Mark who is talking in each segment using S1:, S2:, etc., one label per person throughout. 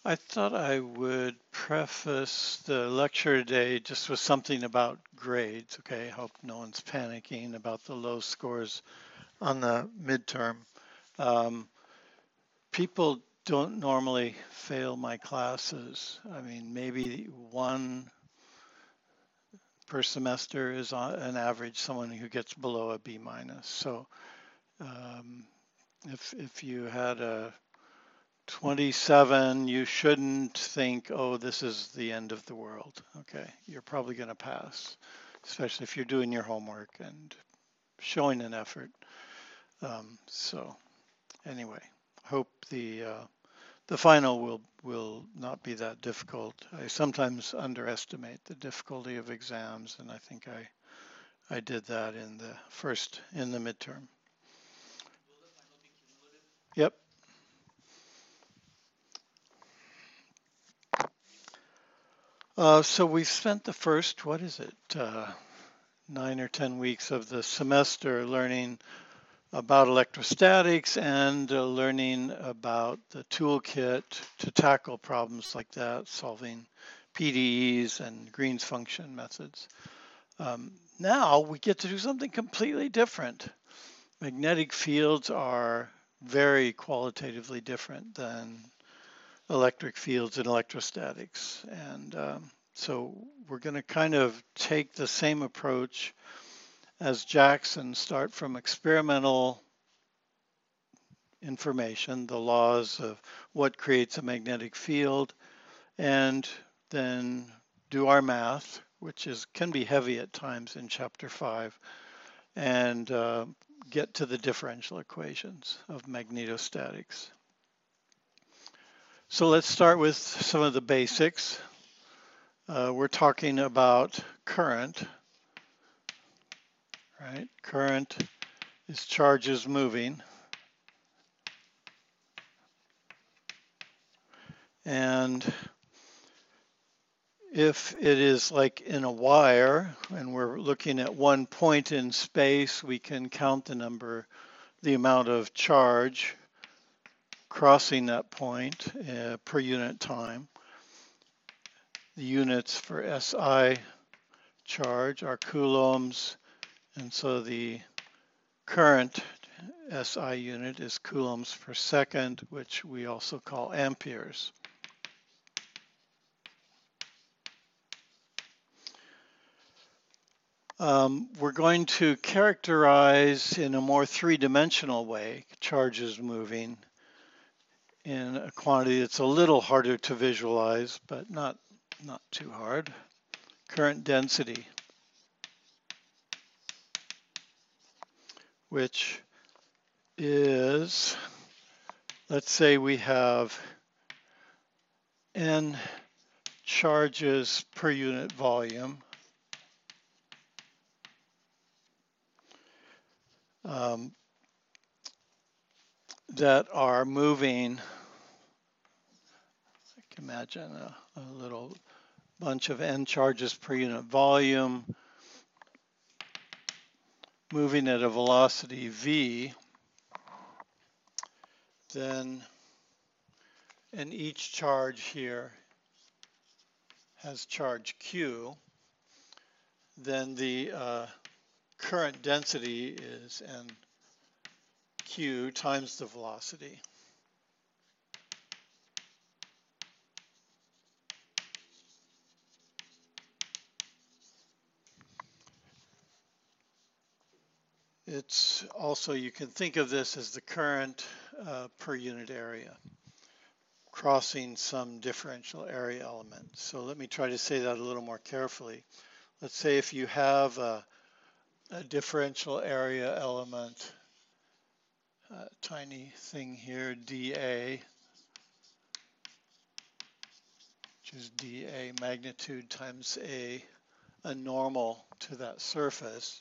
S1: I thought I would preface the lecture today just with something about grades. Okay, I hope no one's panicking about the low scores on the midterm. Um, People don't normally fail my classes. I mean, maybe one per semester is on an average someone who gets below a B minus. So um, if you had a 27, you shouldn't think, oh, this is the end of the world. Okay, you're probably going to pass, especially if you're doing your homework and showing an effort. So anyway, hope the final will not be that difficult. I sometimes underestimate the difficulty of exams, and I think I did that in the midterm. Yep. So we've spent the first, what is it, 9 or 10 weeks of the semester learning about electrostatics and learning about the toolkit to tackle problems like that, solving PDEs and Green's function methods. Now we get to do something completely different. Magnetic fields are very qualitatively different than electric fields in electrostatics. And so we're going to kind of take the same approach as Jackson, start from experimental information, the laws of what creates a magnetic field, and then do our math, which can be heavy at times in chapter 5, and get to the differential equations of magnetostatics. So let's start with some of the basics. We're talking about current, right? Current is charges moving. And if it is like in a wire and we're looking at one point in space, we can count the amount of charge crossing that point per unit time. The units for SI charge are coulombs, and so the current SI unit is coulombs per second, which we also call amperes. We're going to characterize in a more three-dimensional way charges moving in a quantity that's a little harder to visualize, but not too hard. Current density, which is, let's say we have n charges per unit volume. That are moving, I can imagine a little bunch of n charges per unit volume moving at a velocity v, then, and each charge here has charge q, then the current density is nq times the velocity. It's also, you can think of this as the current per unit area crossing some differential area element. So let me try to say that a little more carefully. Let's say if you have a differential area element, tiny thing here, dA, which is dA magnitude times a normal to that surface,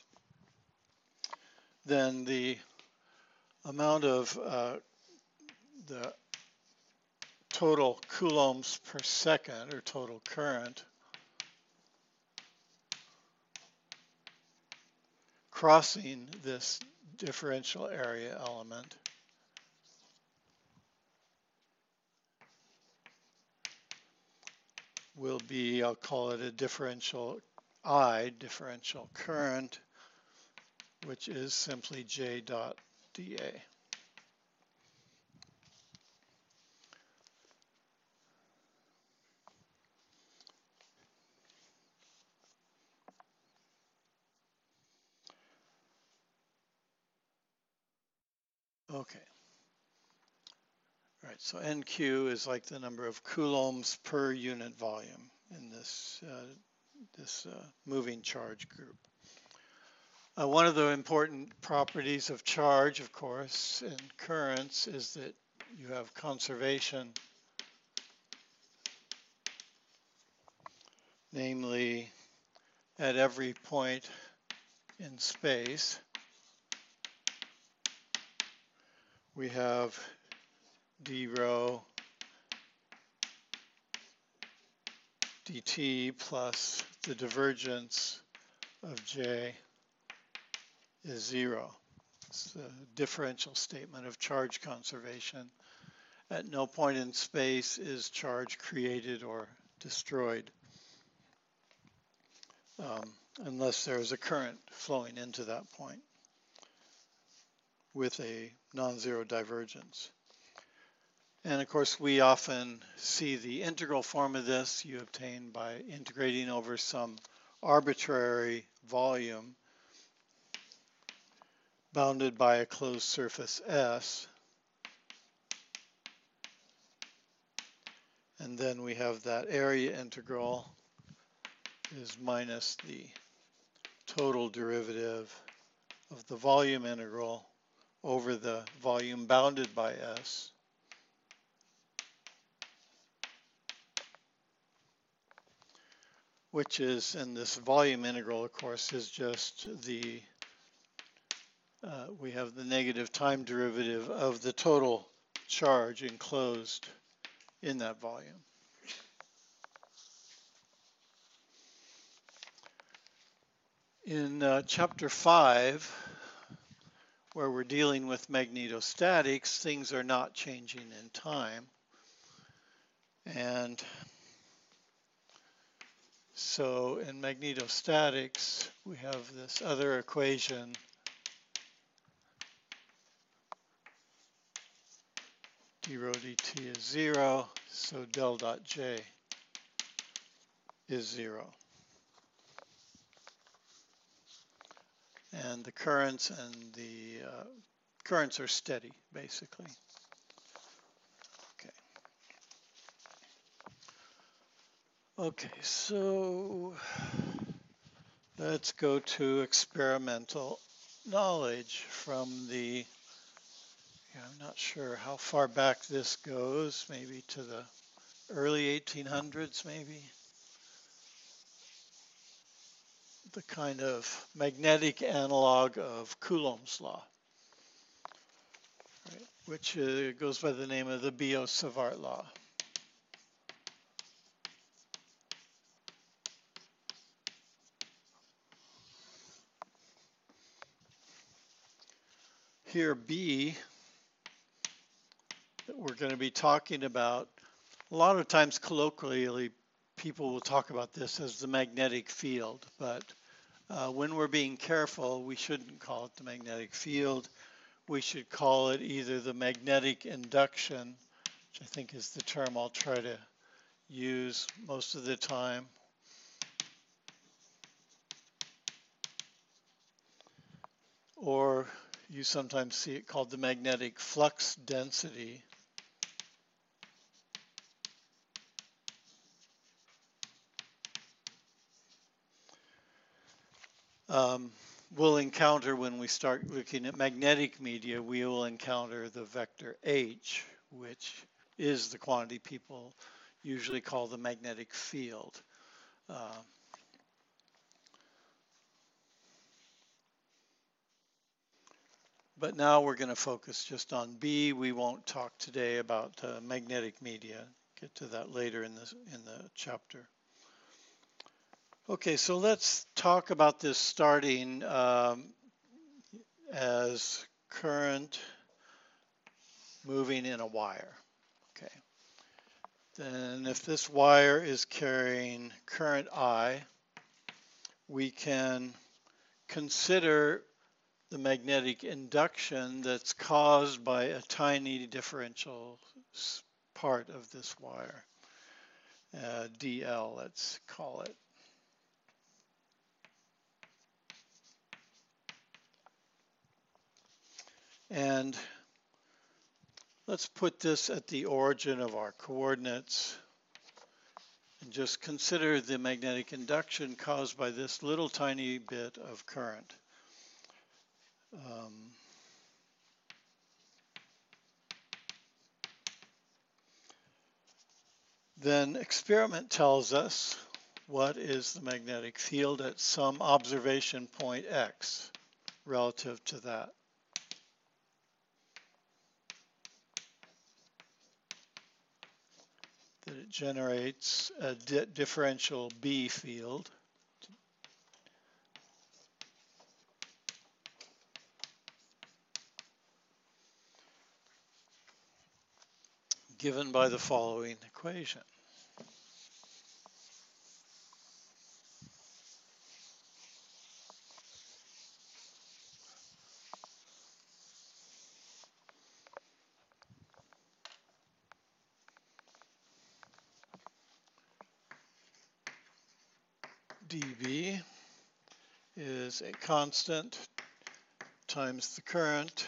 S1: then the amount of the total coulombs per second, or total current, crossing this differential area element will be, I'll call it a differential current, which is simply J dot dA. Okay. All right, so NQ is like the number of coulombs per unit volume in this, moving charge group. One of the important properties of charge, of course, in currents is that you have conservation, namely at every point in space, we have d rho dt plus the divergence of J is 0. It's the differential statement of charge conservation. At no point in space is charge created or destroyed, unless there is a current flowing into that point with a non-zero divergence. And of course, we often see the integral form of this you obtain by integrating over some arbitrary volume bounded by a closed surface S. And then we have that area integral is minus the total derivative of the volume integral over the volume bounded by S. Which is, and this volume integral, of course, is just the, we have the negative time derivative of the total charge enclosed in that volume. In chapter 5, where we're dealing with magnetostatics, things are not changing in time. And so in magnetostatics, we have this other equation d rho dt is 0, so del dot J is 0. And the currents and the currents are steady, basically. Okay. Okay, so let's go to experimental knowledge from the, I'm not sure how far back this goes, maybe to the early 1800s, maybe. The kind of magnetic analog of Coulomb's law, right, which goes by the name of the Biot-Savart law. Here, B, that we're going to be talking about, a lot of times colloquially, people will talk about this as the magnetic field, but when we're being careful, we shouldn't call it the magnetic field. We should call it either the magnetic induction, which I think is the term I'll try to use most of the time, or you sometimes see it called the magnetic flux density. We'll encounter, when we start looking at magnetic media, we will encounter the vector H, which is the quantity people usually call the magnetic field. But now we're going to focus just on B. We won't talk today about magnetic media. Get to that later in the chapter. Okay, so let's talk about this starting as current moving in a wire. Okay, then if this wire is carrying current I, we can consider the magnetic induction that's caused by a tiny differential part of this wire, DL, let's call it. And let's put this at the origin of our coordinates and just consider the magnetic induction caused by this little tiny bit of current. Then experiment tells us what is the magnetic field at some observation point X relative to that. That it generates a differential B field given by the following equation. dB is a constant times the current,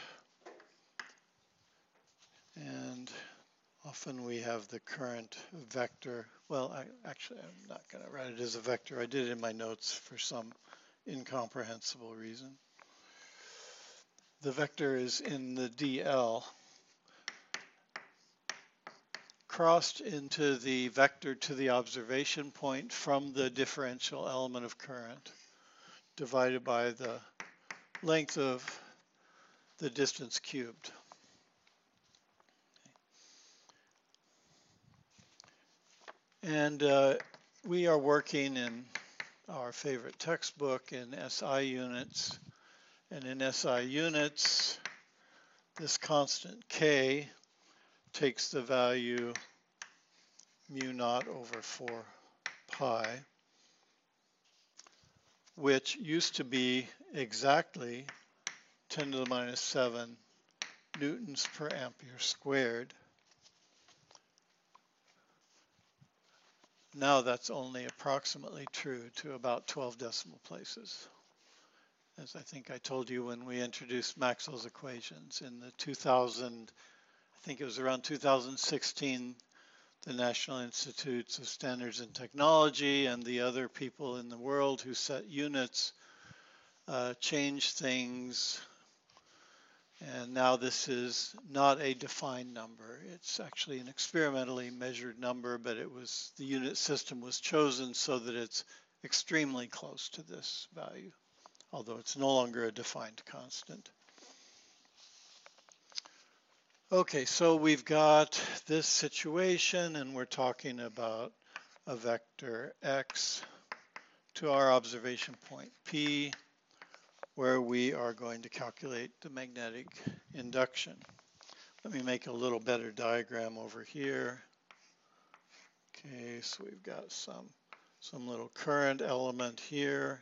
S1: and often we have the current vector. Well, actually I'm not going to write it as a vector. I did it in my notes for some incomprehensible reason. The vector is in the DL crossed into the vector to the observation point from the differential element of current divided by the length of the distance cubed. And we are working in our favorite textbook in SI units. And in SI units, this constant K takes the value mu naught over 4 pi, which used to be exactly 10 to the minus 7 newtons per ampere squared. Now that's only approximately true to about 12 decimal places. As I think I told you when we introduced Maxwell's equations in the 2000, I think it was around 2016, the National Institutes of Standards and Technology and the other people in the world who set units changed things. And now this is not a defined number. It's actually an experimentally measured number, but the unit system was chosen so that it's extremely close to this value, although it's no longer a defined constant. Okay, so we've got this situation and we're talking about a vector x to our observation point P, where we are going to calculate the magnetic induction. Let me make a little better diagram over here. Okay, so we've got some little current element here,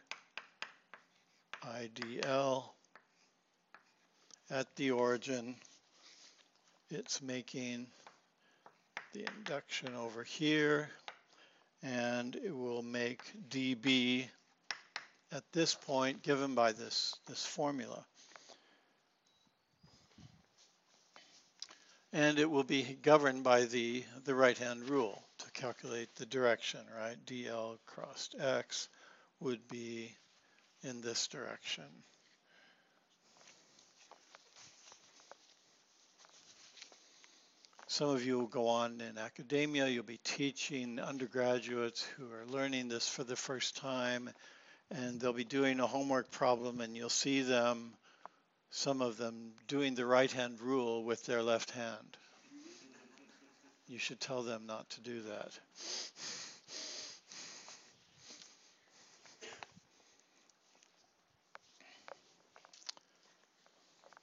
S1: IDL. At the origin, it's making the induction over here, and it will make dB at this point given by this formula. And it will be governed by the right-hand rule to calculate the direction, right? DL cross X would be in this direction. Some of you will go on in academia, you'll be teaching undergraduates who are learning this for the first time, and they'll be doing a homework problem and you'll see them, some of them, doing the right-hand rule with their left hand. You should tell them not to do that.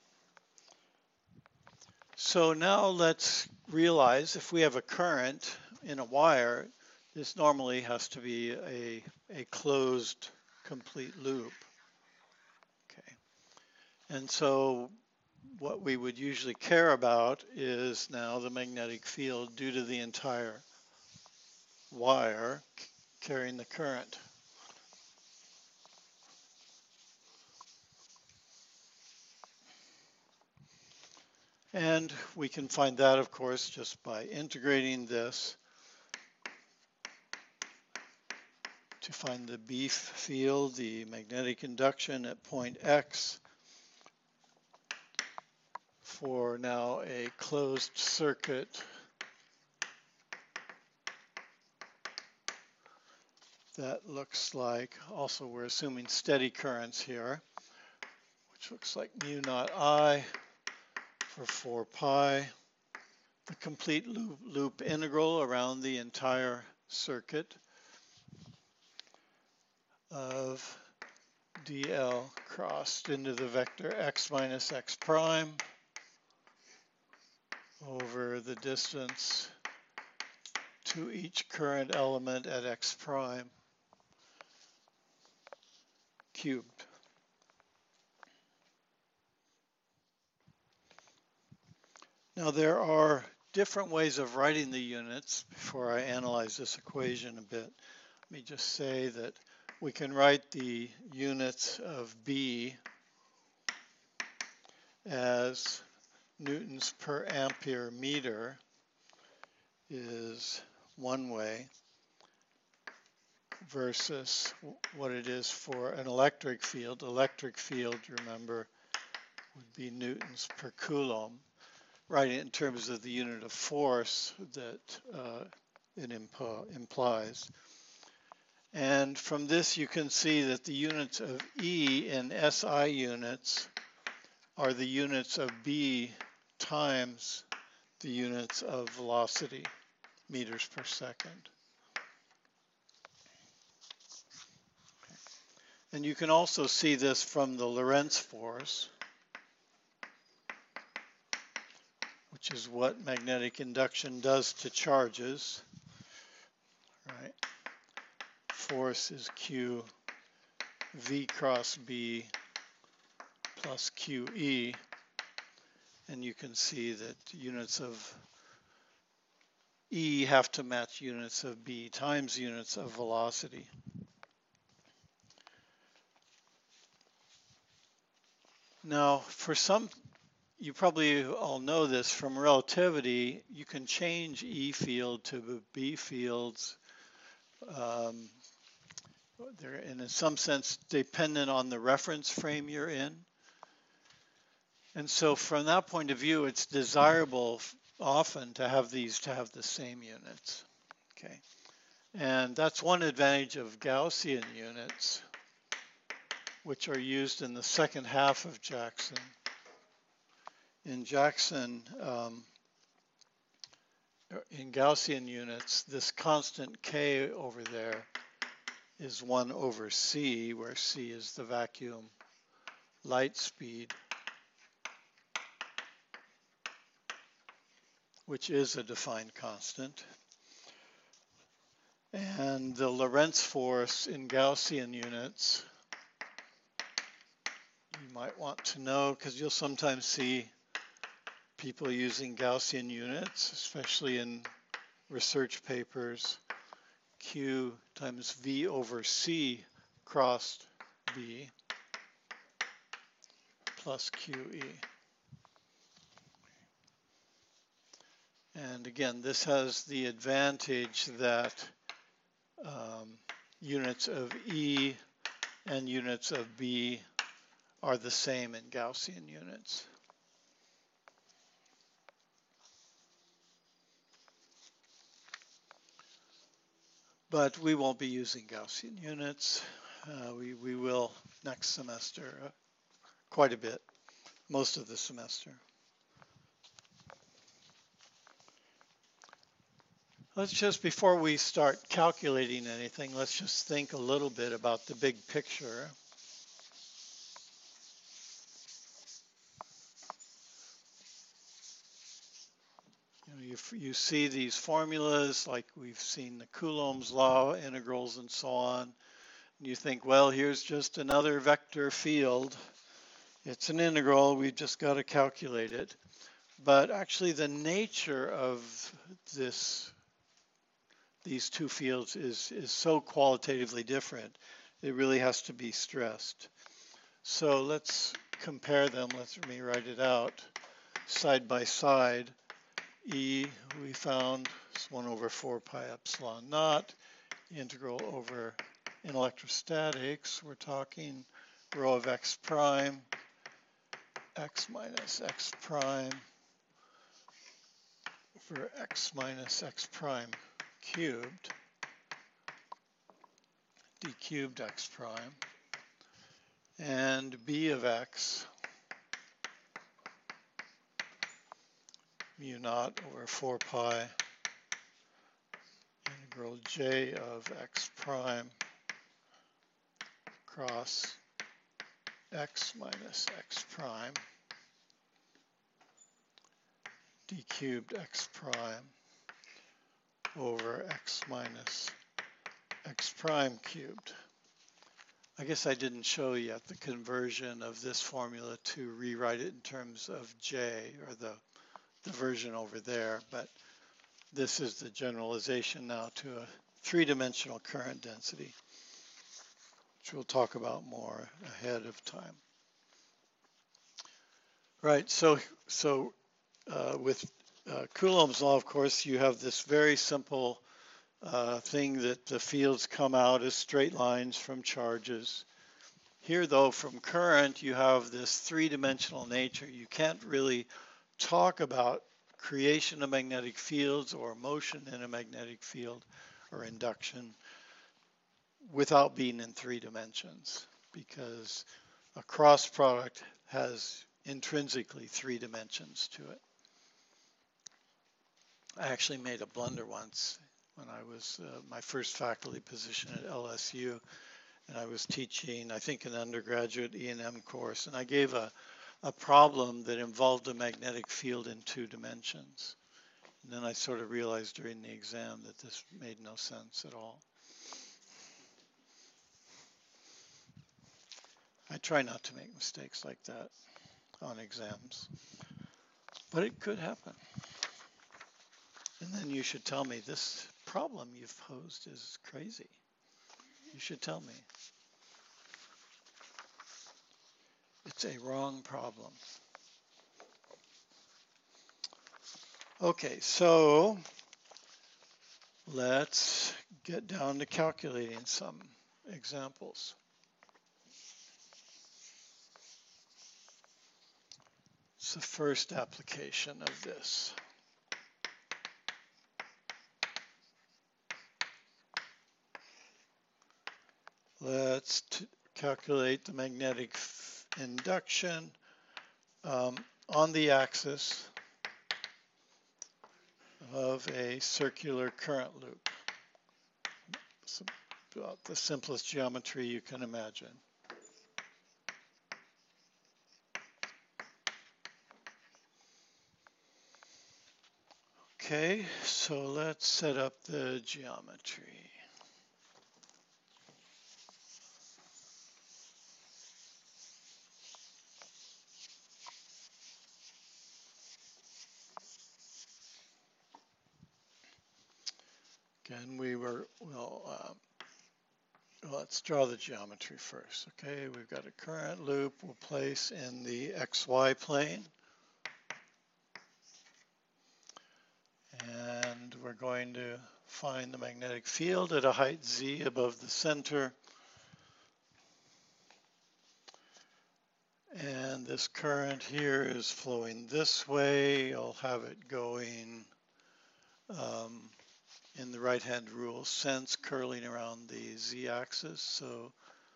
S1: So now let's realize if we have a current, in a wire, this normally has to be a closed complete loop. Okay. And so what we would usually care about is now the magnetic field due to the entire wire carrying the current. And we can find that, of course, just by integrating this to find the B field, the magnetic induction at point X for now a closed circuit that looks like, also we're assuming steady currents here, which looks like mu naught I for 4 pi, the complete loop integral around the entire circuit of dl crossed into the vector x minus x prime over the distance to each current element at x prime cubed. Now there are different ways of writing the units. Before I analyze this equation a bit, let me just say that we can write the units of B as newtons per ampere meter is one way versus what it is for an electric field. Electric field, remember, would be newtons per coulomb. Writing it in terms of the unit of force that it implies. And from this you can see that the units of E in SI units are the units of B times the units of velocity, meters per second. And you can also see this from the Lorentz force, which is what magnetic induction does to charges. Right? Force is Q V cross B plus QE, and you can see that units of E have to match units of B times units of velocity. Now, for some, you probably all know this from relativity, you can change E field to B fields. They're in some sense dependent on the reference frame you're in. And so from that point of view, it's desirable often to have these to have the same units. Okay. And that's one advantage of Gaussian units, which are used in the second half of Jackson. In Jackson, in Gaussian units, this constant K over there is 1 over C, where C is the vacuum light speed, which is a defined constant. And the Lorentz force in Gaussian units, you might want to know, because you'll sometimes see people using Gaussian units, especially in research papers, Q times V over C crossed B plus QE. And again, this has the advantage that units of E and units of B are the same in Gaussian units. But we won't be using Gaussian units. We will next semester quite a bit, most of the semester. Let's just, before we start calculating anything, let's just think a little bit about the big picture. you see these formulas, like we've seen the Coulomb's law, integrals, and so on. You think, well, here's just another vector field. It's an integral, we've just got to calculate it. But actually the nature of these two fields is so qualitatively different, it really has to be stressed. So let's compare them. Let me write it out side by side. E, we found is 1 over 4 pi epsilon naught. Integral over, in electrostatics, we're talking rho of x prime, x minus x prime over x minus x prime cubed, d cubed x prime, and b of x mu naught over 4 pi integral j of x prime cross x minus x prime d cubed x prime over x minus x prime cubed. I guess I didn't show yet the conversion of this formula to rewrite it in terms of j, or the version over there, but this is the generalization now to a three-dimensional current density, which we'll talk about more ahead of time. Right, so with Coulomb's law, of course, you have this very simple thing that the fields come out as straight lines from charges. Here, though, from current, you have this three-dimensional nature. You can't really talk about creation of magnetic fields or motion in a magnetic field or induction without being in 3 dimensions, because a cross product has intrinsically 3 dimensions to it. I actually made a blunder once when I was my first faculty position at LSU, and I was teaching, I think, an undergraduate E&M course, and I gave a problem that involved a magnetic field in 2 dimensions. And then I sort of realized during the exam that this made no sense at all. I try not to make mistakes like that on exams, but it could happen. And then you should tell me, this problem you've posed is crazy. You should tell me. It's a wrong problem. Okay, so let's get down to calculating some examples. It's the first application of this. Let's calculate the magnetic induction on the axis of a circular current loop. It's about the simplest geometry you can imagine. Okay, so let's set up the geometry. Again, let's draw the geometry first. Okay, we've got a current loop we'll place in the XY plane. And we're going to find the magnetic field at a height z above the center. And this current here is flowing this way. I'll have it going in the right-hand rule sense, curling around the z-axis. So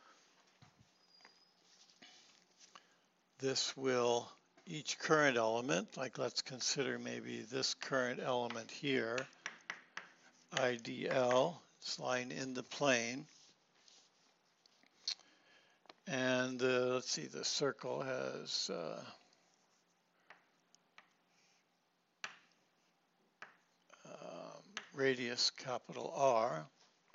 S1: this will, each current element, like let's consider maybe this current element here, IDL, it's lying in the plane. And let's see, the circle has radius capital R.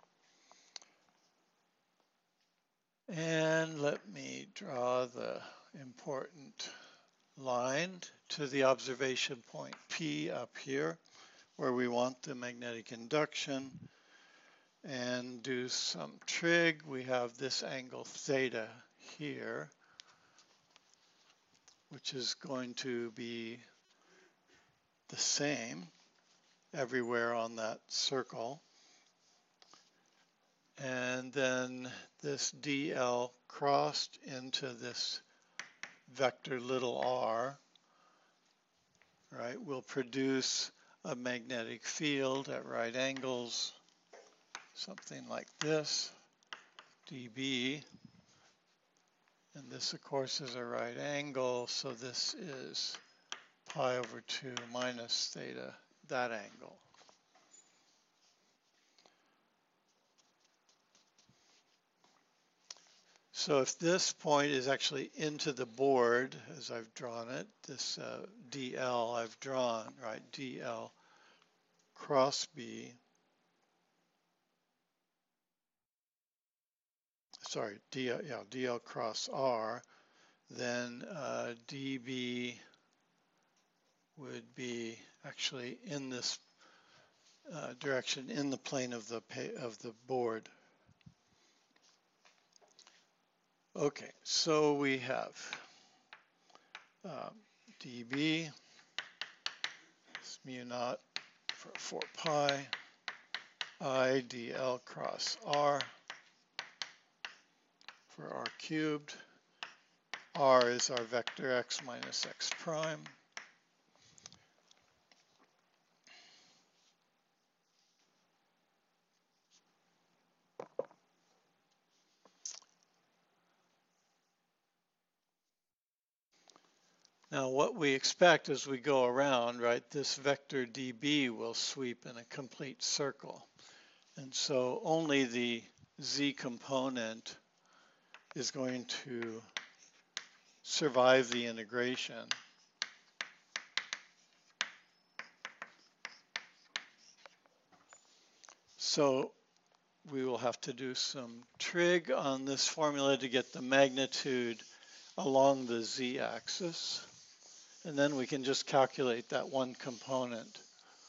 S1: And let me draw the important line to the observation point P up here, where we want the magnetic induction, and do some trig. We have this angle theta here, which is going to be the same everywhere on that circle. And then this dl crossed into this vector little r, right, will produce a magnetic field at right angles, something like this, dB. And this, of course, is a right angle, so this is pi over 2 minus theta, that angle. So if this point is actually into the board, as I've drawn it, this dl I've drawn, right, dl cross B, sorry, dl cross R, then dB would be actually in this direction in the plane of the board. Okay, so we have dB is mu naught for 4 pi I dl cross R for R cubed. R is our vector x minus x prime. Now what we expect as we go around, right, this vector dB will sweep in a complete circle. And so only the z component is going to survive the integration. So we will have to do some trig on this formula to get the magnitude along the z-axis. And then we can just calculate that one component.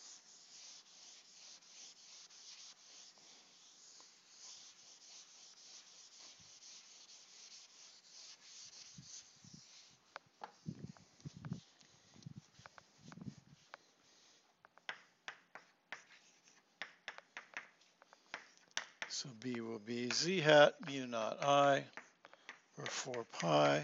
S1: So B will be z hat mu naught I or 4 pi.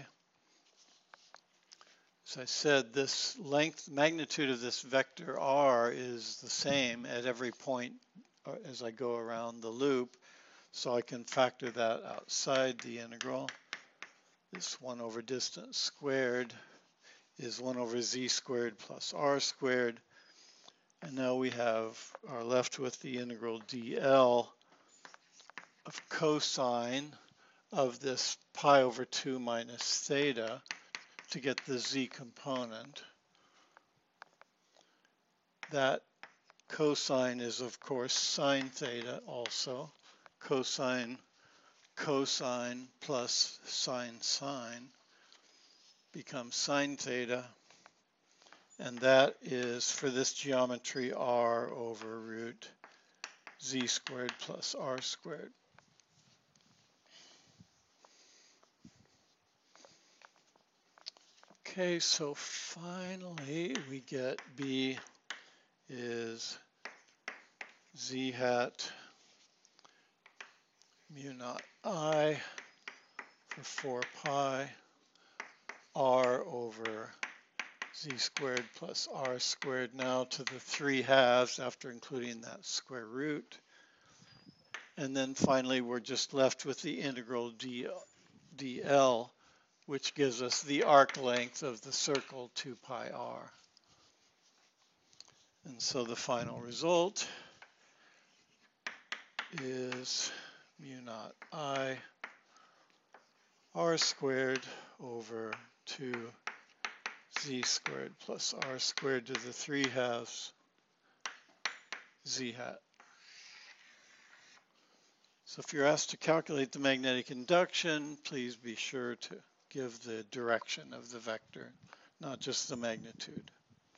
S1: As I said, this magnitude of this vector R is the same at every point as I go around the loop. So I can factor that outside the integral. This 1 over distance squared is 1 over z squared plus r squared. And now we are left with the integral dl of cosine of this pi over 2 minus theta to get the z component. That cosine is, of course, sine theta also. Cosine plus sine becomes sine theta. And that is, for this geometry, r over root z squared plus r squared. Okay, so finally we get B is z hat mu naught I for 4 pi r over z squared plus r squared now to the 3 halves after including that square root. And then finally we're just left with the integral dl, which gives us the arc length of the circle 2 pi r. And so the final result is mu naught I r squared over 2 z squared plus r squared to the 3 halves z hat. So if you're asked to calculate the magnetic induction, please be sure to give the direction of the vector, not just the magnitude.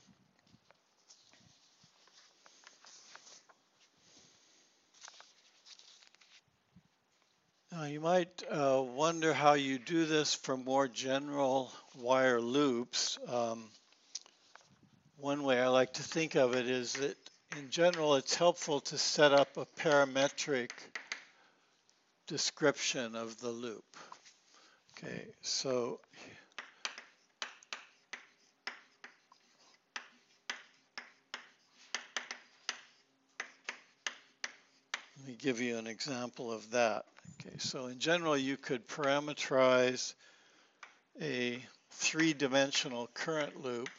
S1: Now you might wonder how you do this for more general wire loops. One way I like to think of it is that in general it's helpful to set up a parametric description of the loop. Okay, so let me give you an example of that. Okay, so in general you could parameterize a three-dimensional current loop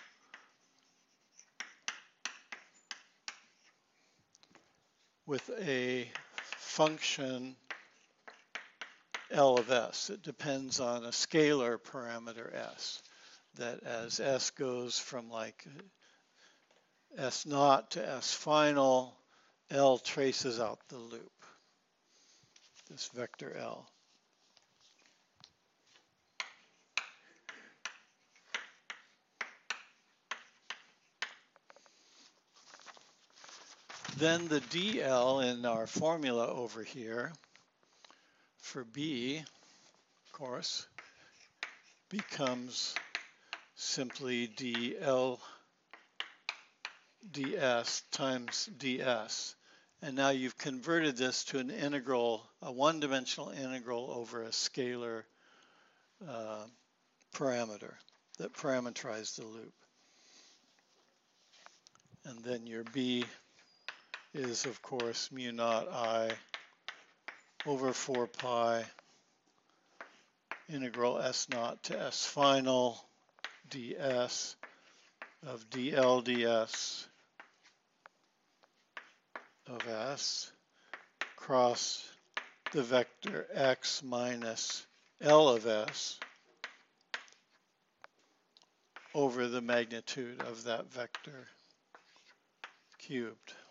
S1: with a function L of S. It depends on a scalar parameter S, that as S goes from like S naught to S final, L traces out the loop, this vector L. Then the dl in our formula over here for B, of course, becomes simply dl ds times ds. And now you've converted this to an integral, a one-dimensional integral over a scalar parameter that parameterized the loop. And then your B is, of course, mu naught I over 4 pi integral S naught to S final ds of dl ds of S cross the vector x minus L of S over the magnitude of that vector cubed.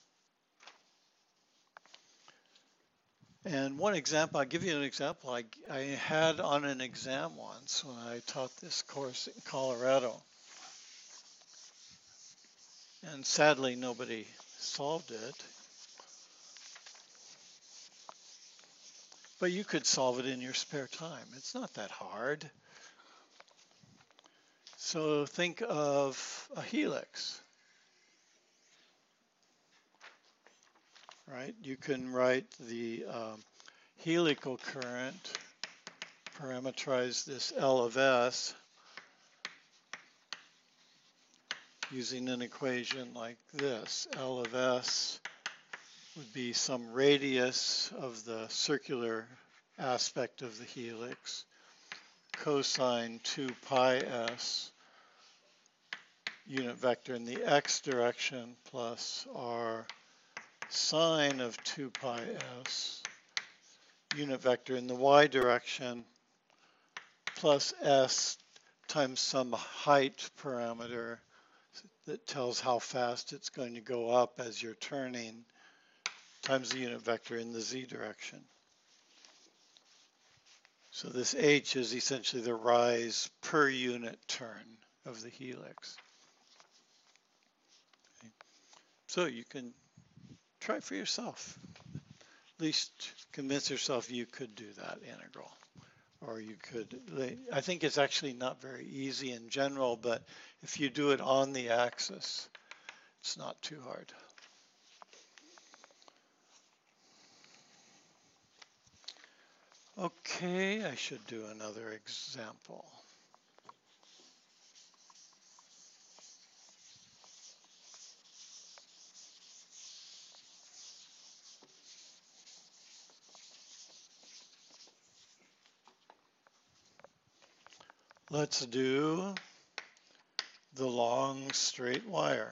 S1: And one example, I'll give you an example I had on an exam once when I taught this course in Colorado. And sadly, nobody solved it. But you could solve it in your spare time. It's not that hard. So think of a helix, right? You can write the helical current, parameterize this L of S using an equation like this. L of S would be some radius of the circular aspect of the helix, cosine 2 pi s unit vector in the x direction plus r sine of 2 pi s unit vector in the y direction plus s times some height parameter that tells how fast it's going to go up as you're turning times the unit vector in the z direction. So this h is essentially the rise per unit turn of the helix. Okay. So you can try for yourself. At least convince yourself you could do that integral. Or you could, I think it's actually not very easy in general, but if you do it on the axis, it's not too hard. Okay, I should do another example. Let's do the long straight wire.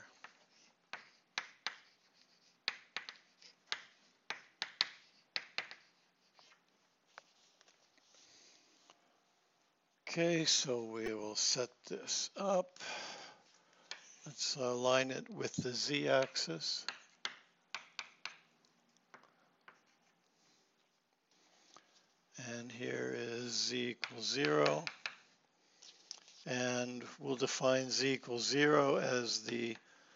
S1: Okay, so we will set this up. Let's align it with the z-axis. and here is z equals 0. And we'll define z equals 0 as the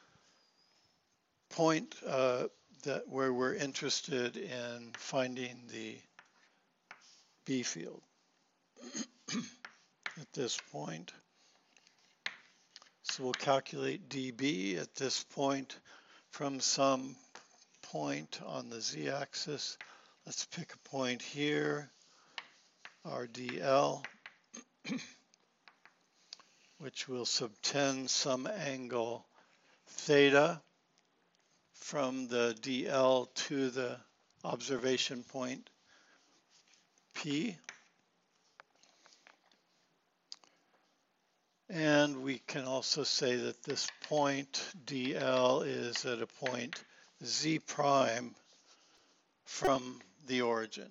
S1: point where we're interested in finding the B field at this point. So we'll calculate dB at this point from some point on the z-axis. Let's pick a point here, our dl, which will subtend some angle theta from the dl to the observation point P. And we can also say that this point dl is at a point z prime from the origin.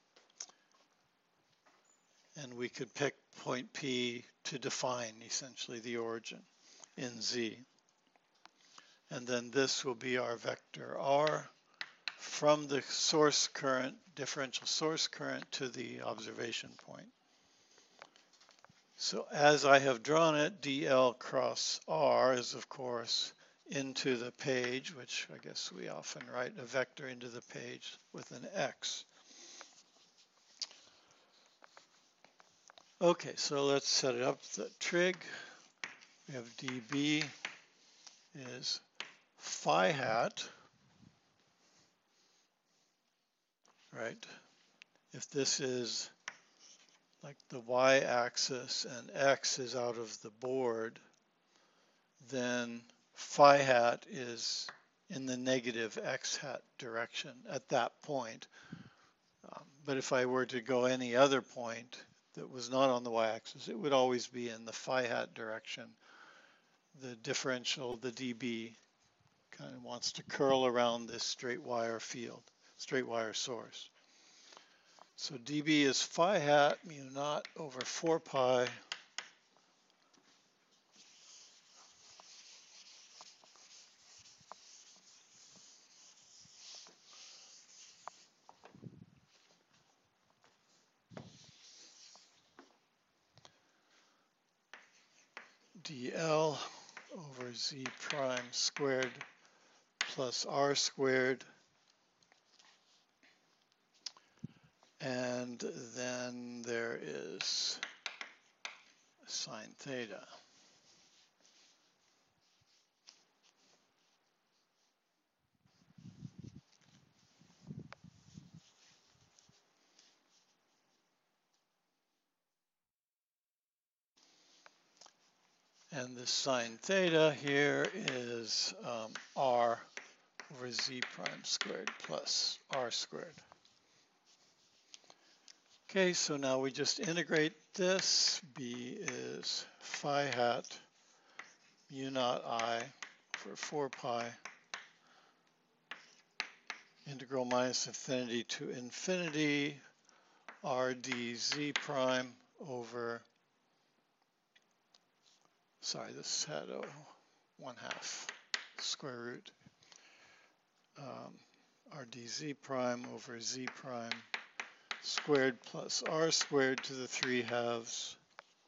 S1: And we could pick point P to define essentially the origin in z. And then this will be our vector r from the source current, differential source current, to the observation point. So as I have drawn it, dl cross r is of course into the page, which I guess we often write a vector into the page with an x. Okay, so let's set it up, the trig. We have dB is phi hat, right? If this is like the y-axis and x is out of the board, then phi hat is in the negative x hat direction at that point. But if I were to go any other point that was not on the y-axis, it would always be in the phi hat direction. The differential, the dB, kind of wants to curl around this straight wire field, straight wire source. So dB is phi hat mu naught over 4 pi dl over z prime squared plus r squared, and then there is sine theta. And the sine theta here is r over z prime squared plus r squared. Okay, so now we just integrate this. B is phi hat mu naught I over 4 pi integral minus infinity to infinity r dz prime over, sorry, this had a 1/2 square root, r dz prime over z prime squared plus r squared to the 3/2.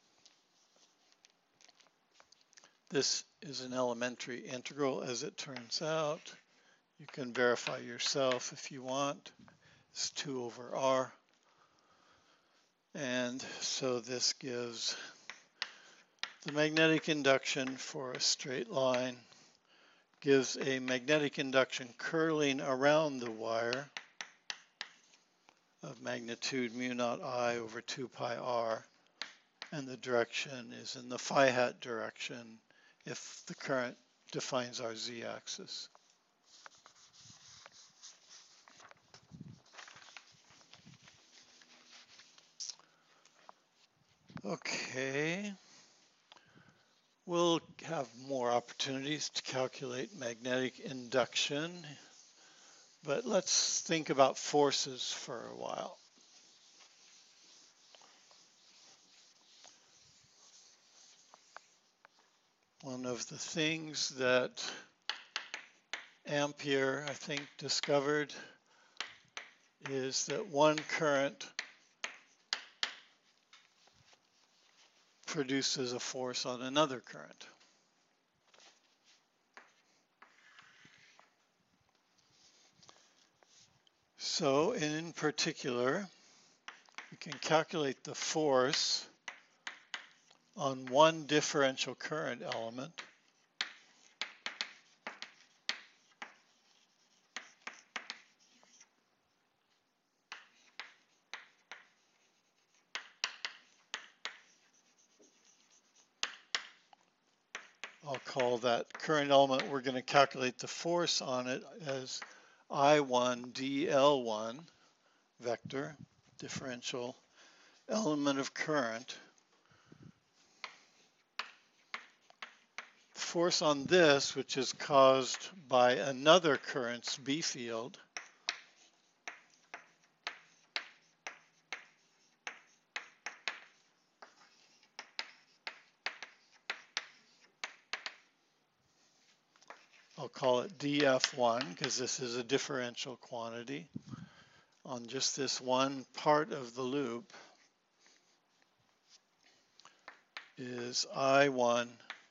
S1: This is an elementary integral, as it turns out. You can verify yourself if you want. It's 2 over r. And so this gives the magnetic induction for a straight line, gives a magnetic induction curling around the wire of magnitude mu naught I over 2 pi r, and the direction is in the phi hat direction if the current defines our z-axis. Okay, we'll have more opportunities to calculate magnetic induction, but let's think about forces for a while. One of the things that Ampere, I think, discovered is that one current produces a force on another current. So in particular, we can calculate the force on one differential current element I'll call that current element, we're going to calculate the force on it as I1 dL1 vector, differential element of current. The force on this, which is caused by another current's B field, I'll call it dF1 because this is a differential quantity on just this one part of the loop, is I1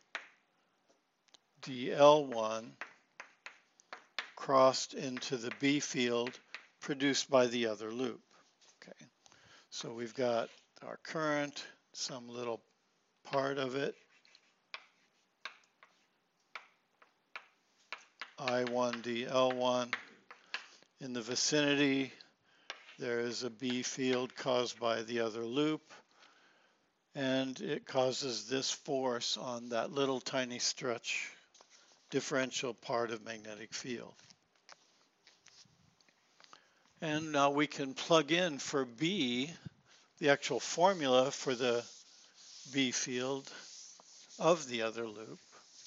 S1: dL1 crossed into the B field produced by the other loop. Okay, so we've got our current, some little part of it, I1 dL1. In the vicinity, there is a B field caused by the other loop, and it causes this force on that little tiny stretch differential part of magnetic field. And now we can plug in for B the actual formula for the B field of the other loop.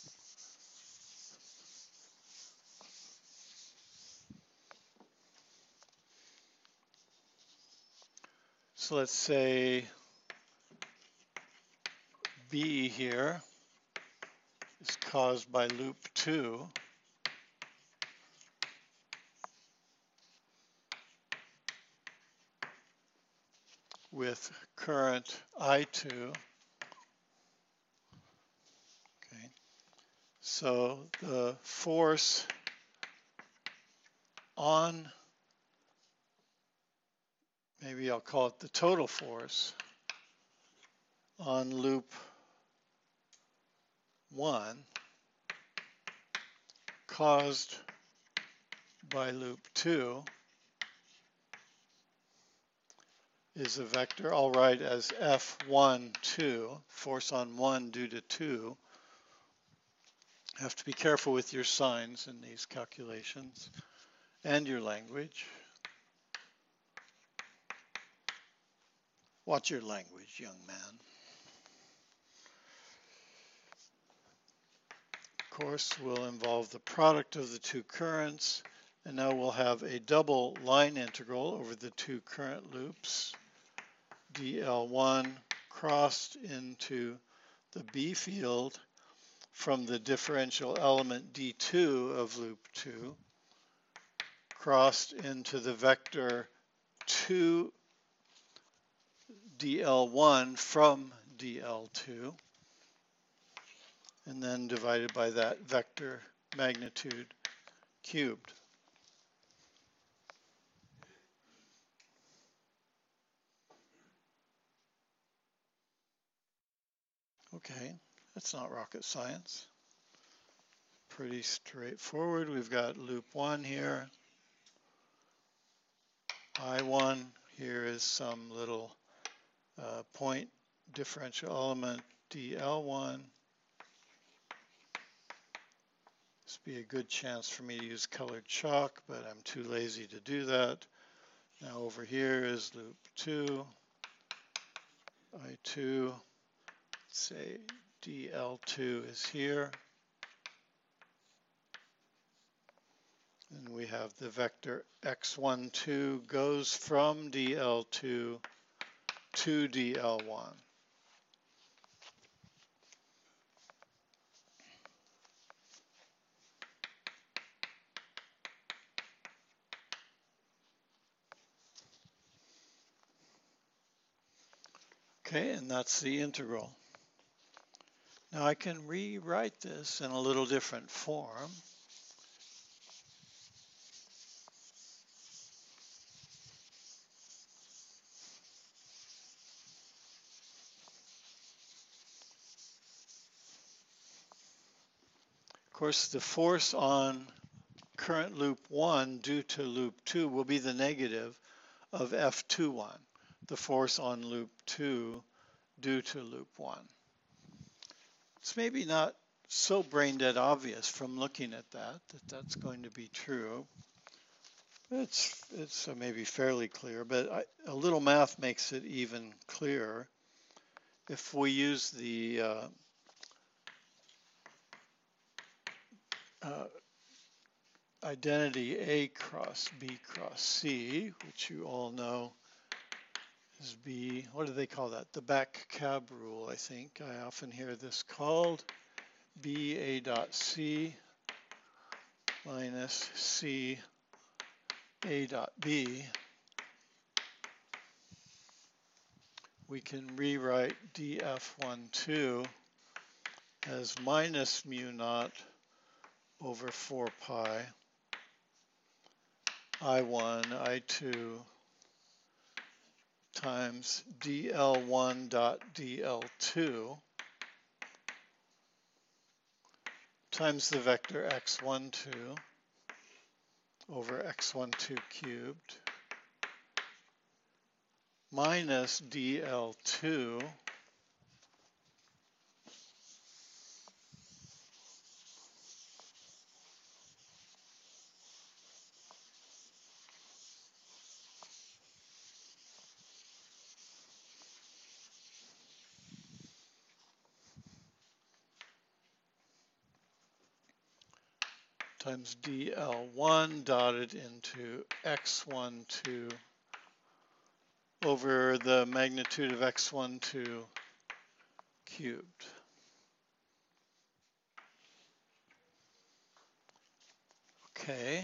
S1: So let's say B here is caused by loop 2. With current I2. Okay. So the force on, maybe I'll call it the total force on loop 1 caused by loop 2 is a vector I'll write as F12, force on 1 due to 2. Have to be careful with your signs in these calculations and your language. Watch your language, young man. Of course, will involve the product of the two currents, and now we'll have a double line integral over the two current loops, dL1 crossed into the B field from the differential element D2 of loop 2, crossed into the vector 2 dL1 from dL2, and then divided by that vector magnitude cubed. Okay, that's not rocket science. Pretty straightforward. We've got loop 1 here. I1 here is some little point differential element dL1. This would be a good chance for me to use colored chalk, but I'm too lazy to do that. Now over here is loop 2, I2, say dL2 is here. And we have the vector x12 goes from dL2 to dL1. Okay, and that's the integral. Now I can rewrite this in a little different form. Of course, the force on current loop 1 due to loop 2 will be the negative of F21, the force on loop 2 due to loop 1. It's maybe not so brain dead obvious from looking at that that's going to be true. It's maybe fairly clear, but a little math makes it even clearer. If we use the identity A cross B cross C, which you all know is B, what do they call that? The back cab rule, I think. I often hear this called B A dot C minus C A dot B. We can rewrite dF12 as minus mu naught over 4 pi I1, I2 times dL1 dot dL2 times the vector x12 over x12 cubed minus dL2 times dL1 dotted into x12 over the magnitude of x12 cubed. Okay.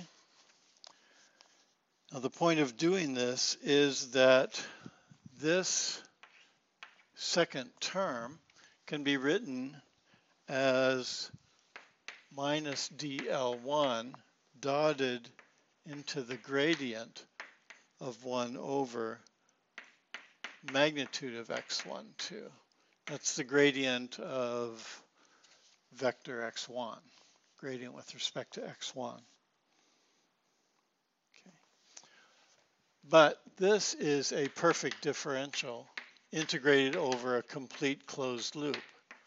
S1: Now the point of doing this is that this second term can be written as minus dL1 dotted into the gradient of 1 over magnitude of x12. That's the gradient of vector x1, gradient with respect to x1. Okay. But this is a perfect differential integrated over a complete closed loop.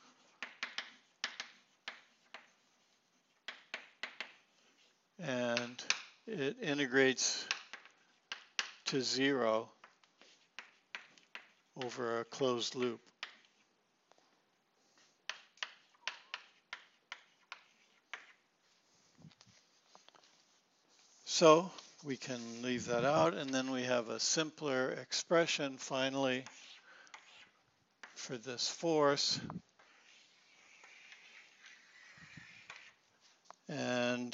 S1: And it integrates to 0 over a closed loop. So we can leave that out, and then we have a simpler expression finally for this force. And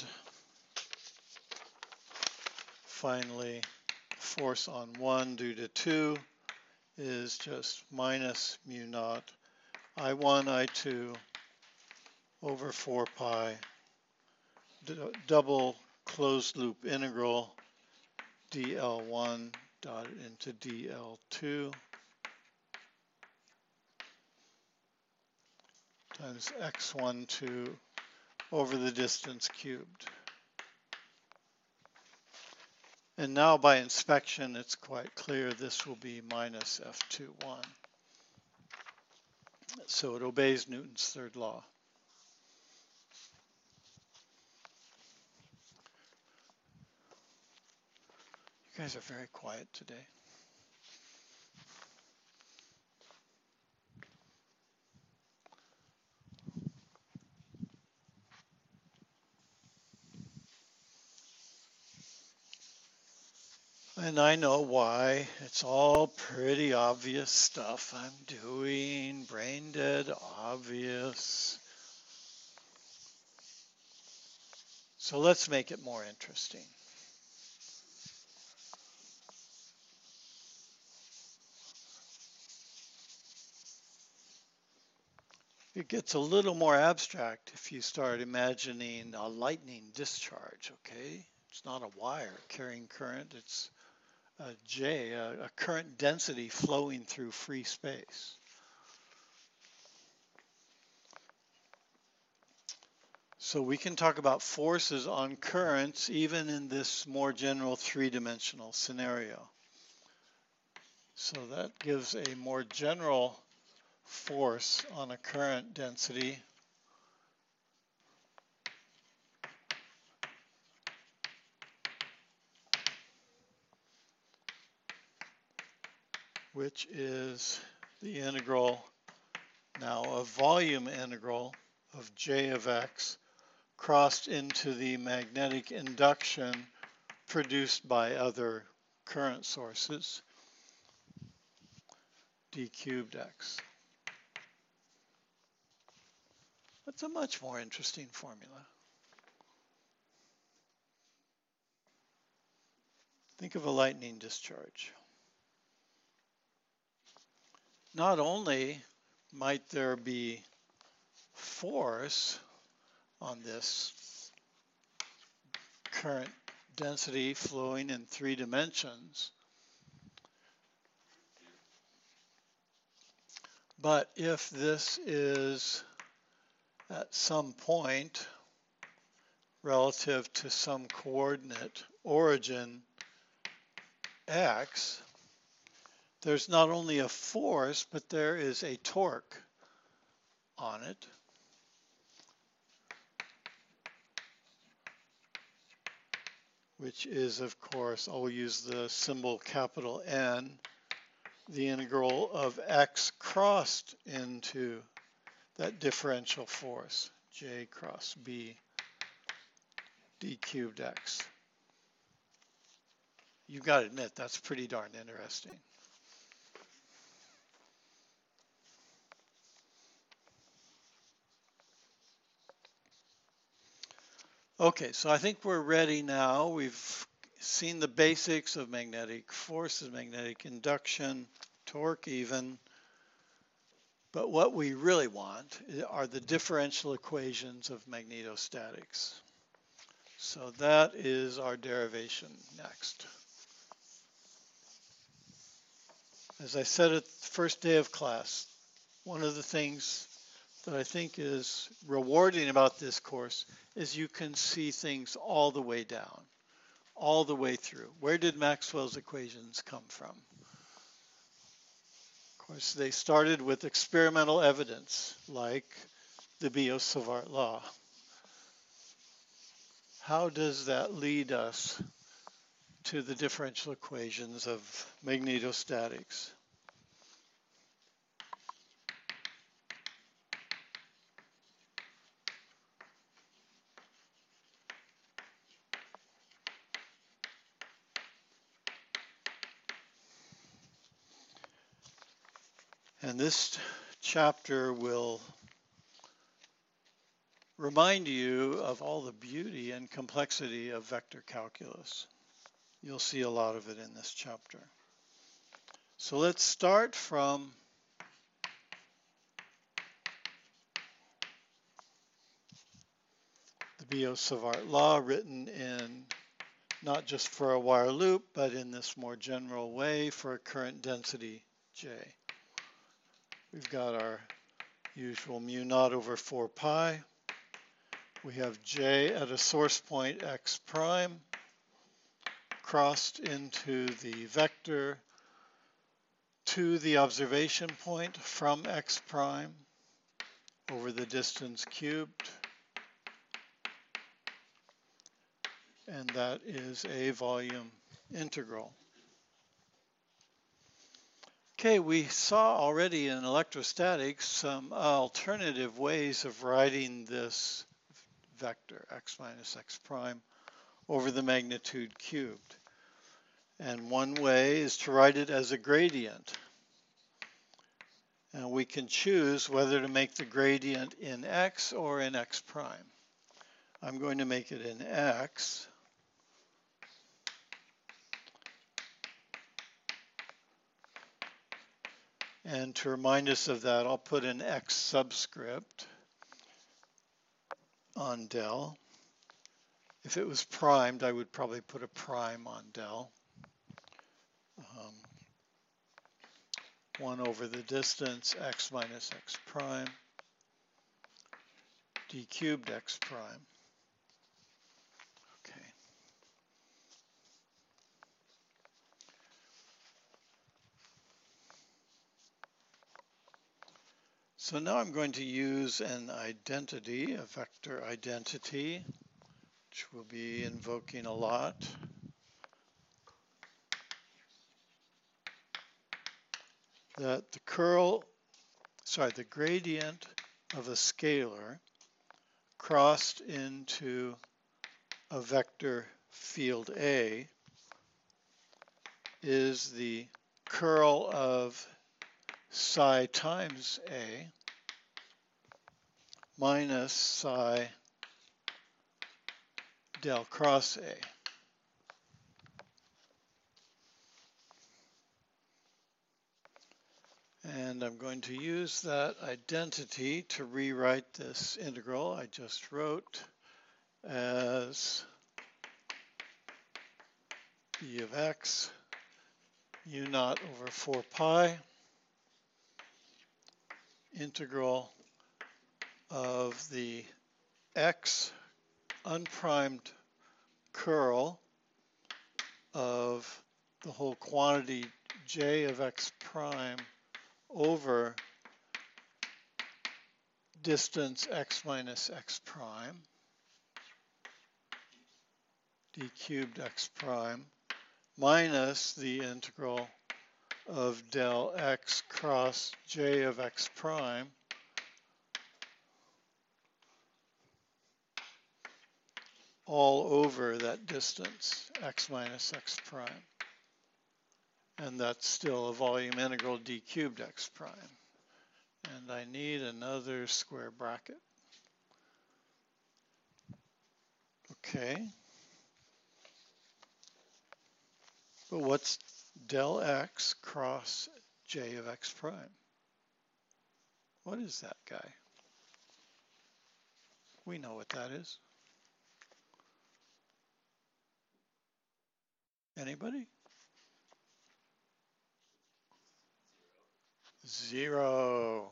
S1: finally, force on 1 due to 2 is just minus mu naught I1, I2 over 4 pi double closed loop integral dL1 dotted into dL2 times x12 over the distance cubed. And now by inspection, it's quite clear this will be minus F21. So it obeys Newton's third law. You guys are very quiet today. And I know why. It's all pretty obvious stuff I'm doing, brain dead obvious. So let's make it more interesting. It gets a little more abstract if you start imagining a lightning discharge, okay? It's not a wire carrying current, it's a J, a current density flowing through free space. So we can talk about forces on currents even in this more general three-dimensional scenario. So that gives a more general force on a current density. Which is the integral, now a volume integral of J of x crossed into the magnetic induction produced by other current sources, d cubed x. That's a much more interesting formula. Think of a lightning discharge. Not only might there be force on this current density flowing in 3 dimensions, but if this is at some point relative to some coordinate origin x, there's not only a force, but there is a torque on it. Which is, of course, I'll use the symbol capital N, the integral of x crossed into that differential force, J cross B, d cubed x. You've got to admit, that's pretty darn interesting. Okay, so I think we're ready now. We've seen the basics of magnetic forces, magnetic induction, torque even. But what we really want are the differential equations of magnetostatics. So that is our derivation next. As I said at the first day of class, one of the things that I think is rewarding about this course is you can see things all the way down, all the way through. Where did Maxwell's equations come from? Of course, they started with experimental evidence, like the Biot-Savart law. How does that lead us to the differential equations of magnetostatics? And this chapter will remind you of all the beauty and complexity of vector calculus. You'll see a lot of it in this chapter. So let's start from the Biot-Savart law, written in not just for a wire loop, but in this more general way for a current density J. We've got our usual mu naught over 4 pi. We have J at a source point x prime crossed into the vector to the observation point from x prime over the distance cubed. And that is a volume integral. Okay, we saw already in electrostatics some alternative ways of writing this vector, x minus x prime, over the magnitude cubed. And one way is to write it as a gradient. And we can choose whether to make the gradient in x or in x prime. I'm going to make it in x. And to remind us of that, I'll put an X subscript on del. If it was primed, I would probably put a prime on del. 1 over the distance, x minus x prime, d cubed x prime. Okay. So now I'm going to use an identity, a vector identity, which we'll be invoking a lot. That the gradient of a scalar crossed into a vector field A is the curl of psi times A minus psi del cross A. And I'm going to use that identity to rewrite this integral I just wrote as b of x u naught over 4 pi integral of the x unprimed curl of the whole quantity j of x prime over distance x minus x prime d cubed x prime minus the integral of del x cross j of x prime all over that distance x minus x prime. And that's still a volume integral d cubed x prime. And I need another square bracket. Okay. But what's del x cross j of x prime? What is that guy? We know what that is. Anybody? 0.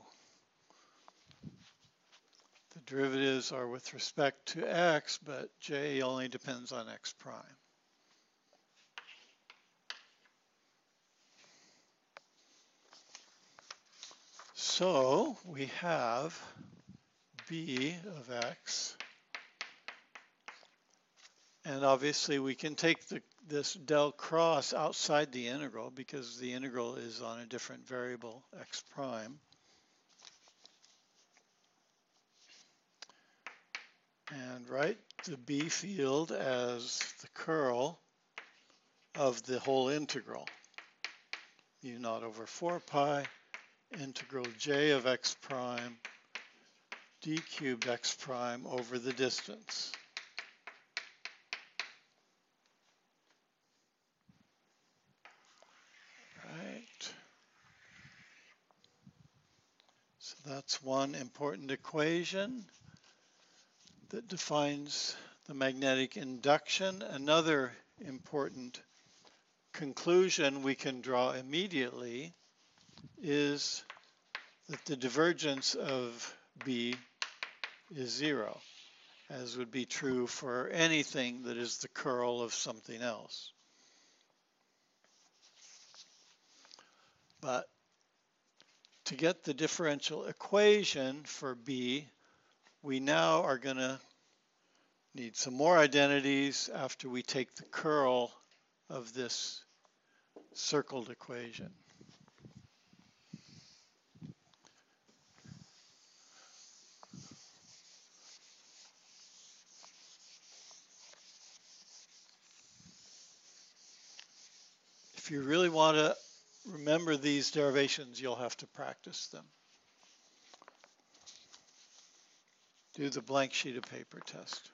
S1: The derivatives are with respect to x, but j only depends on x prime. So we have b of x, and obviously we can take this del cross outside the integral because the integral is on a different variable, x prime. And write the b field as the curl of the whole integral, u naught over 4 pi integral j of x prime d cubed x prime over the distance. Right. So that's one important equation that defines the magnetic induction. Another important conclusion we can draw immediately is that the divergence of B is 0, as would be true for anything that is the curl of something else. But to get the differential equation for B, we now are going to need some more identities after we take the curl of this circled equation. If you really want to remember these derivations, you'll have to practice them. Do the blank sheet of paper test.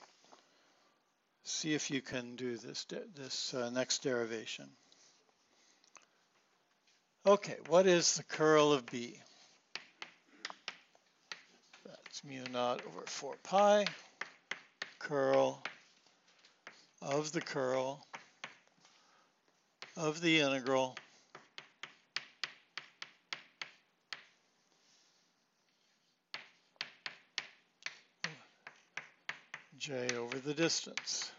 S1: See if you can do this next derivation. Okay, what is the curl of B? That's mu naught over 4 pi, curl of the curl of the integral j over the distance.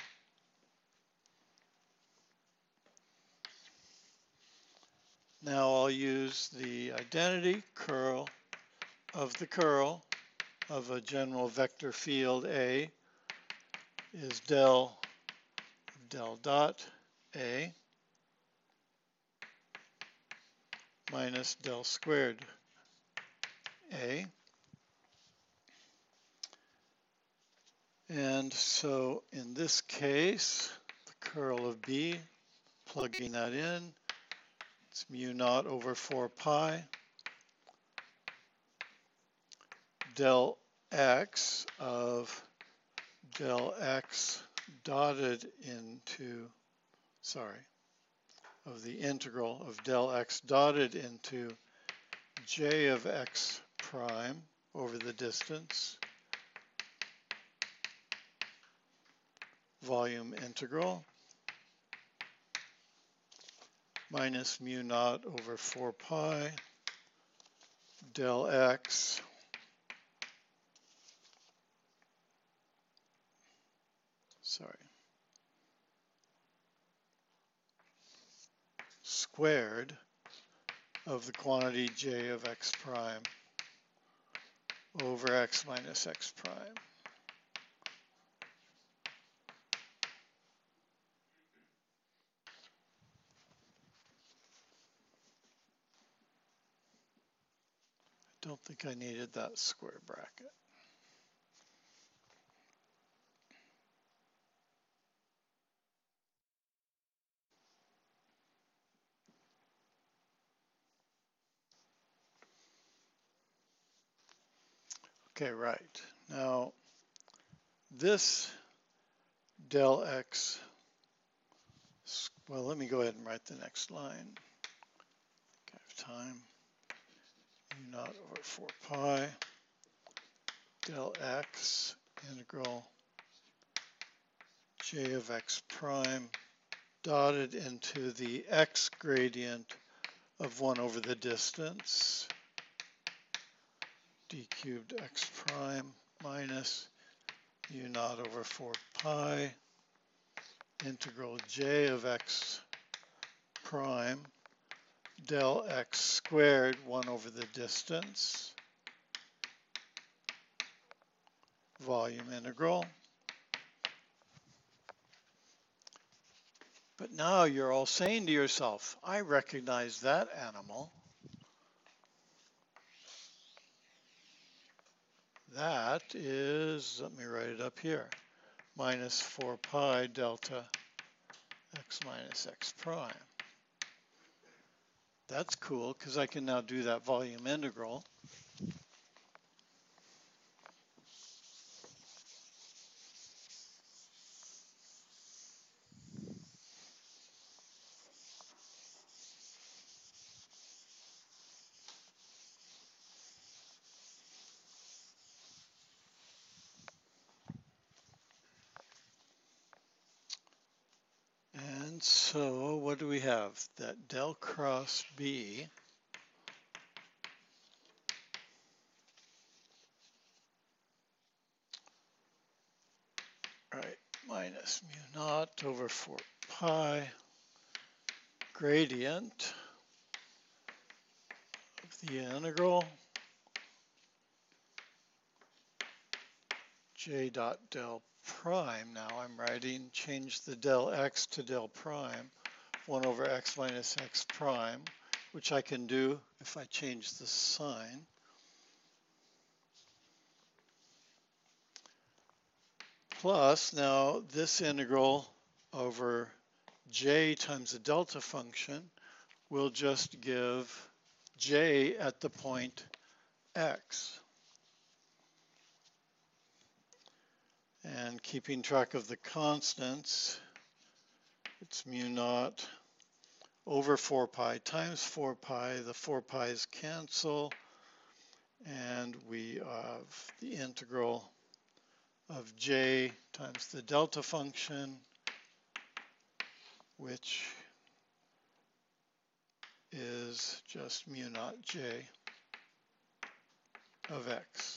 S1: Now I'll use the identity curl of the curl of a general vector field A is del dot A minus del squared A. And so in this case, the curl of B, plugging that in, it's mu naught over 4 pi del x of del x dotted into, of the integral of del x dotted into j of x prime over the distance, volume integral, minus mu naught over 4 pi del x squared of the quantity j of x prime over x minus x prime. I don't think I needed that square bracket. Okay, right. Now, this del x, well, let me go ahead and write the next line. I have time. mu naught over 4 pi del x integral j of x prime dotted into the x gradient of 1 over the distance d cubed x prime minus mu naught over 4 pi integral j of x prime del x squared 1 over the distance volume integral. But now you're all saying to yourself, I recognize that animal. That is, let me write it up here, minus 4 pi delta x minus x prime. That's cool because I can now do that volume integral. And so what do we have? That del cross B minus mu naught over 4 pi gradient of the integral j dot del prime. Now I'm writing, change the del x to del prime, 1 over x minus x prime, which I can do if I change the sign. Plus, now this integral over j times the delta function will just give j at the point x. And keeping track of the constants, it's mu naught over 4 pi times 4 pi. The 4 pi's cancel, and we have the integral of j times the delta function, which is just mu naught j of x.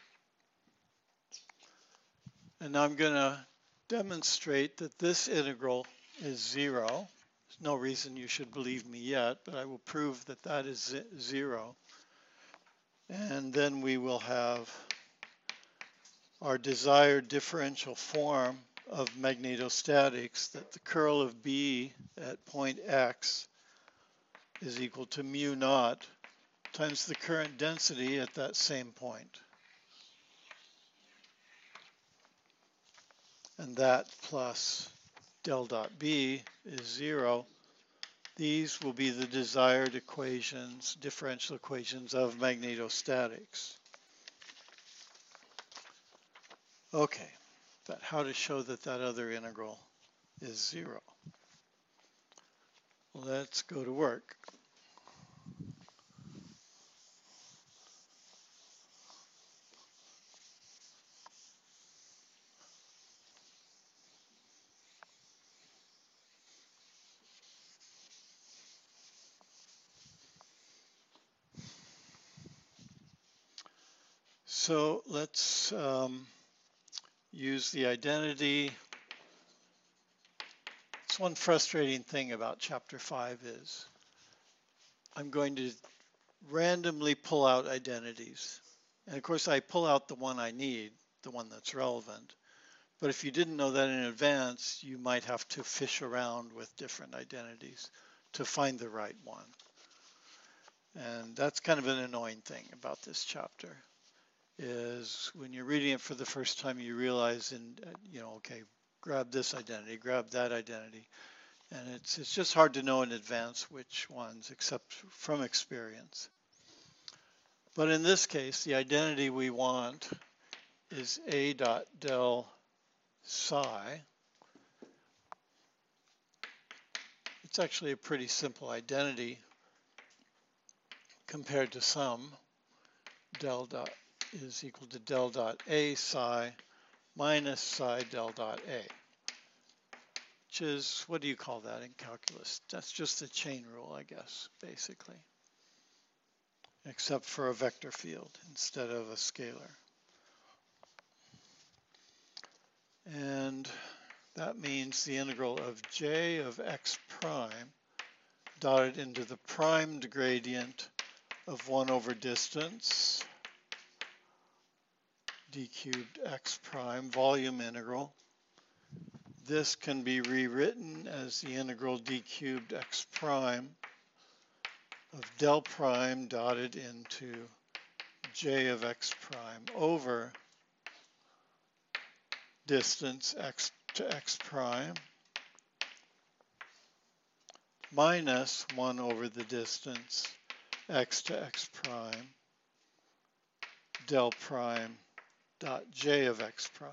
S1: And now I'm going to demonstrate that this integral is 0. There's no reason you should believe me yet, but I will prove that that is 0. And then we will have our desired differential form of magnetostatics, that the curl of B at point X is equal to mu naught times the current density at that same point. And that plus del dot B is 0. These will be the desired equations, differential equations of magnetostatics. Okay, but how to show that that other integral is 0? Let's go to work. So let's use the identity. It's one frustrating thing about chapter 5 is I'm going to randomly pull out identities. And of course I pull out the one I need, the one that's relevant. But if you didn't know that in advance, you might have to fish around with different identities to find the right one. And that's kind of an annoying thing about this chapter, is when you're reading it for the first time, you realize, okay, grab this identity, grab that identity. And it's just hard to know in advance which ones, except from experience. But in this case, the identity we want is A dot del psi. It's actually a pretty simple identity compared to some. Del dot is equal to del dot A psi minus psi del dot A, which is, what do you call that in calculus? That's just the chain rule, I guess, basically, except for a vector field instead of a scalar. And that means the integral of j of x prime dotted into the primed gradient of 1 over distance d cubed x prime volume integral. This can be rewritten as the integral d cubed x prime of del prime dotted into j of x prime over distance x to x prime minus 1 over the distance x to x prime del prime dot j of x prime.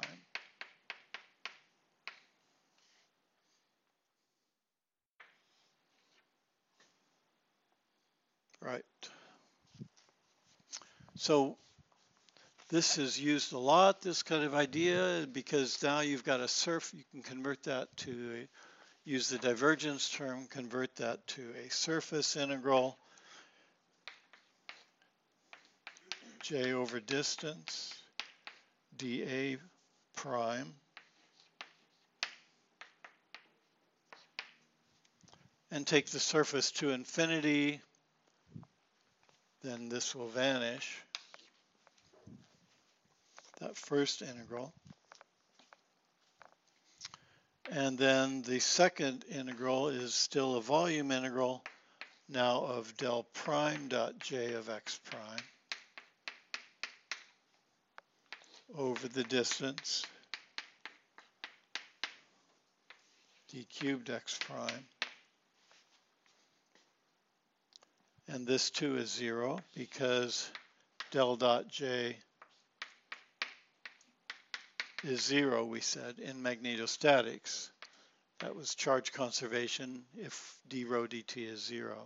S1: Right. So this is used a lot, this kind of idea, because now you've got a surf, you can convert that to, use the divergence term, convert that to a surface integral, j over distance, dA prime, and take the surface to infinity, then this will vanish, that first integral. And then the second integral is still a volume integral, now of del prime dot j of x prime over the distance d cubed x prime. And this too is 0 because del dot j is 0, we said, in magnetostatics. That was charge conservation if d rho dt is 0.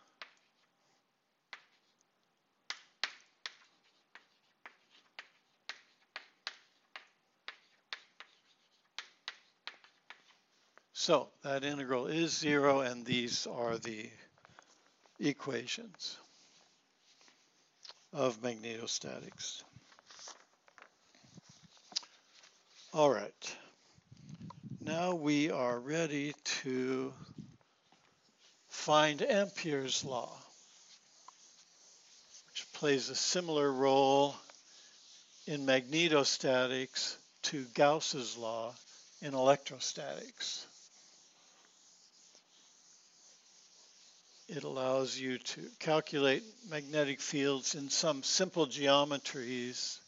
S1: So that integral is 0, and these are the equations of magnetostatics. All right. Now we are ready to find Ampere's law, which plays a similar role in magnetostatics to Gauss's law in electrostatics. It allows you to calculate magnetic fields in some simple geometries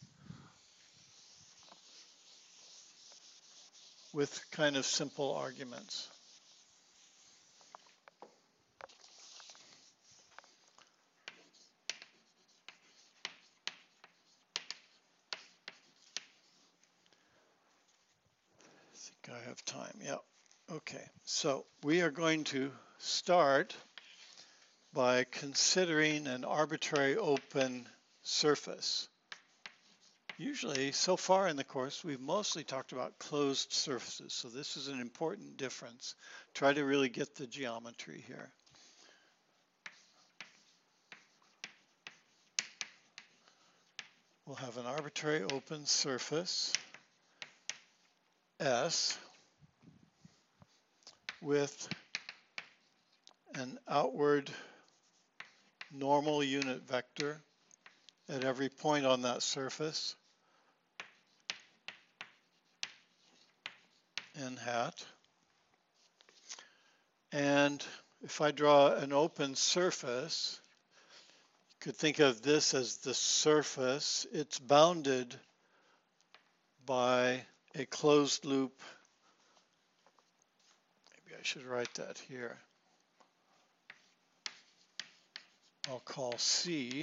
S1: with kind of simple arguments. I think I have time. Yeah. Okay. So we are going to start by considering an arbitrary open surface. Usually, so far in the course, we've mostly talked about closed surfaces, so this is an important difference. Try to really get the geometry here. We'll have an arbitrary open surface, S, with an outward normal unit vector at every point on that surface, n hat. And if I draw an open surface, you could think of this as the surface. It's bounded by a closed loop. Maybe I should write that here. I'll call C.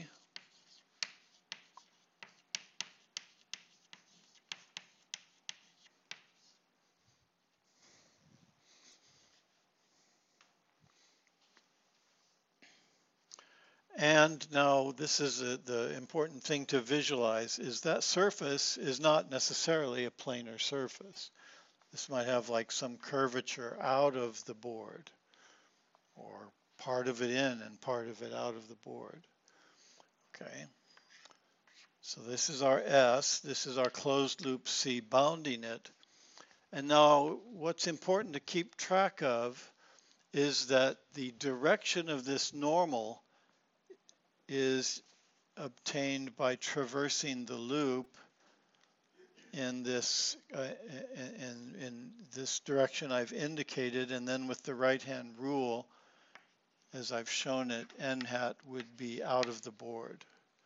S1: And now this is the important thing to visualize, is that surface is not necessarily a planar surface. This might have like some curvature out of the board, or part of it in and part of it out of the board. Okay. So this is our S, this is our closed loop C bounding it. And now what's important to keep track of is that the direction of this normal is obtained by traversing the loop in this in this direction I've indicated, and then with the right-hand rule, as I've shown it, n hat would be out of the board.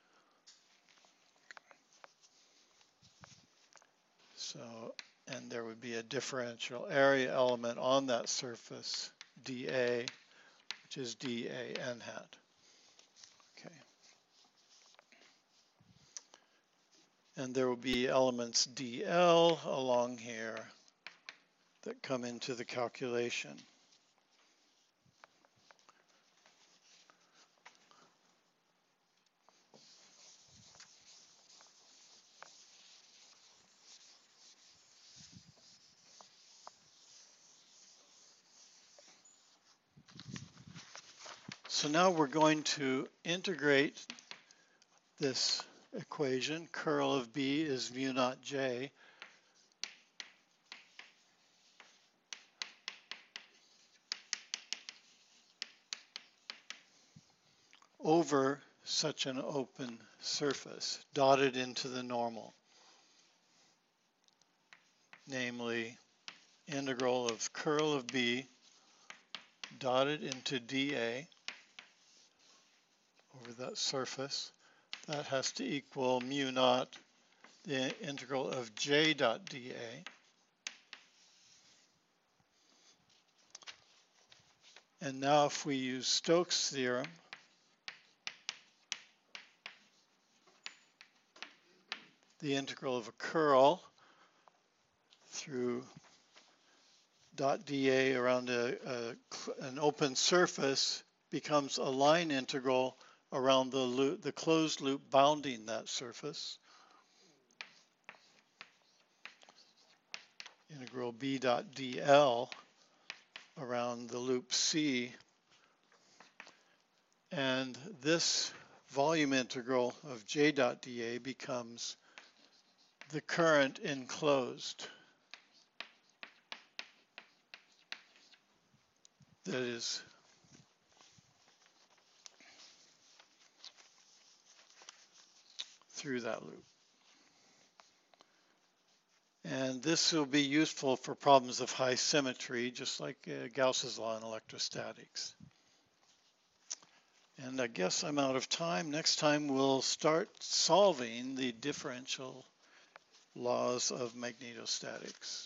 S1: So, and there would be a differential area element on that surface, dA, which is dA n hat. Okay. And there will be elements dl along here that come into the calculation. So now we're going to integrate this equation. Curl of B is mu naught J over such an open surface, dotted into the normal, namely integral of curl of B dotted into dA over that surface. That has to equal mu naught the integral of J dot dA. And now if we use Stokes' theorem, the integral of a curl through dot dA around an open surface becomes a line integral around the closed loop bounding that surface. Integral B dot dL around the loop C. And this volume integral of J dot dA becomes the current enclosed. That is through that loop. And this will be useful for problems of high symmetry, just like Gauss's law in electrostatics. And I guess I'm out of time. Next time we'll start solving the differential laws of magnetostatics.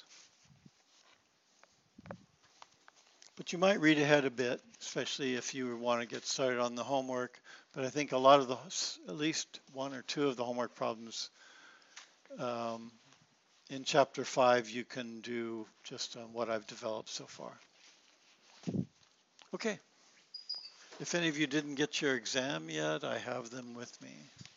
S1: But you might read ahead a bit, especially if you want to get started on the homework. But I think a lot of at least one or two of the homework problems in chapter 5 you can do just on what I've developed so far. Okay. If any of you didn't get your exam yet, I have them with me.